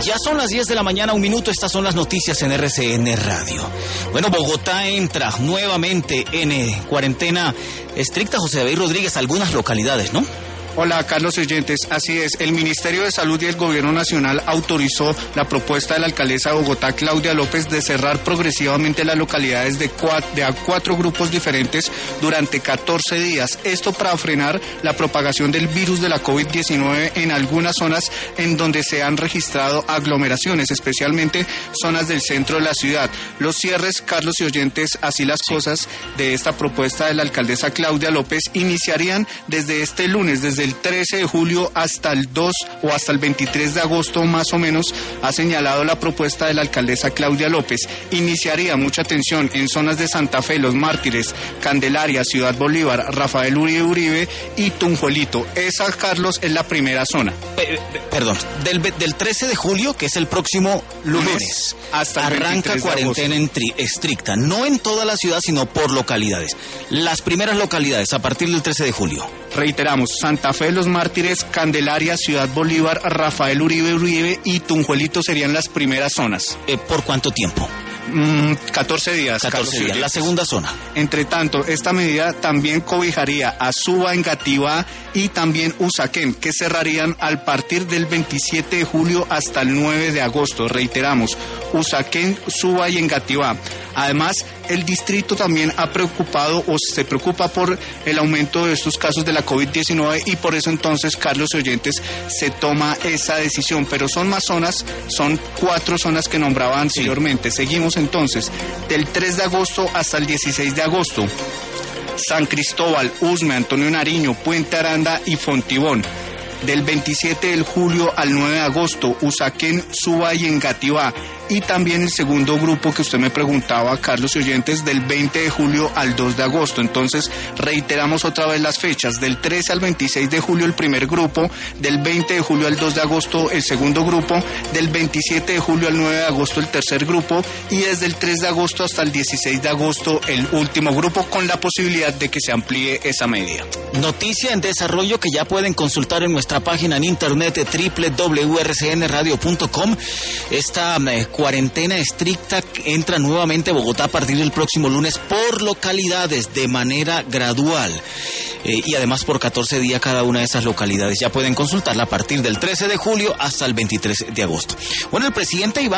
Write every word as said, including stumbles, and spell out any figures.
Ya son las diez de la mañana, un minuto, estas son las noticias en R C N Radio. Bueno, Bogotá entra nuevamente en eh, cuarentena estricta, José David Rodríguez, algunas localidades, ¿no? Hola, Carlos oyentes, así es, el Ministerio de Salud y el Gobierno Nacional autorizó la propuesta de la alcaldesa de Bogotá, Claudia López, de cerrar progresivamente las localidades de, cuatro, de a cuatro grupos diferentes durante catorce días. Esto para frenar la propagación del virus de la COVID diecinueve en algunas zonas en donde se han registrado aglomeraciones, especialmente zonas del centro de la ciudad. Los cierres, Carlos y oyentes, así las cosas de esta propuesta de la alcaldesa Claudia López, iniciarían desde este lunes, desde el trece de julio hasta el dos o hasta el veintitrés de agosto más o menos, ha señalado la propuesta de la alcaldesa Claudia López. Iniciaría, mucha atención, en zonas de Santa Fe, Los Mártires, Candelaria, Ciudad Bolívar, Rafael Uribe Uribe y Tunjuelito. Esa, Carlos, es la primera zona. Eh, perdón, del, del trece de julio, que es el próximo lunes, hasta el arranca cuarentena estricta, no en toda la ciudad, sino por localidades. Las primeras localidades, a partir del trece de julio. Reiteramos, Santa Fe, Los Mártires, Candelaria, Ciudad Bolívar, Rafael Uribe Uribe y Tunjuelito serían las primeras zonas. Eh, ¿Por cuánto tiempo? Mm, catorce días. catorce días, la segunda zona. Entre tanto, esta medida también cobijaría a Suba, Engativá y también Usaquén, que cerrarían al partir del veintisiete de julio hasta el nueve de agosto. Reiteramos, Usaquén, Suba y Engativá. Además, el distrito también ha preocupado o se preocupa por el aumento de estos casos de la COVID diecinueve y por eso entonces, Carlos y oyentes, se toma esa decisión. Pero son más zonas, son cuatro zonas que nombraba anteriormente. Sí. Seguimos entonces, del tres de agosto hasta el dieciséis de agosto. San Cristóbal, Usme, Antonio Nariño, Puente Aranda y Fontibón. Del veintisiete de julio al nueve de agosto, Usaquén, Suba y Engativá. Y también el segundo grupo que usted me preguntaba, Carlos y oyentes, del veinte de julio al dos de agosto. Entonces, reiteramos otra vez las fechas. Del trece al veintiséis de julio el primer grupo, del veinte de julio al dos de agosto el segundo grupo, del veintisiete de julio al nueve de agosto el tercer grupo y desde el tres de agosto hasta el dieciséis de agosto el último grupo, con la posibilidad de que se amplíe esa medida. Noticia en desarrollo que ya pueden consultar en nuestra página en internet doble u doble u doble u punto r c n radio punto com. Esta eh, cuarentena estricta entra nuevamente a Bogotá a partir del próximo lunes por localidades de manera gradual eh, y además por catorce días cada una de esas localidades. Ya pueden consultarla a partir del trece de julio hasta el veintitrés de agosto. Bueno, el presidente Iván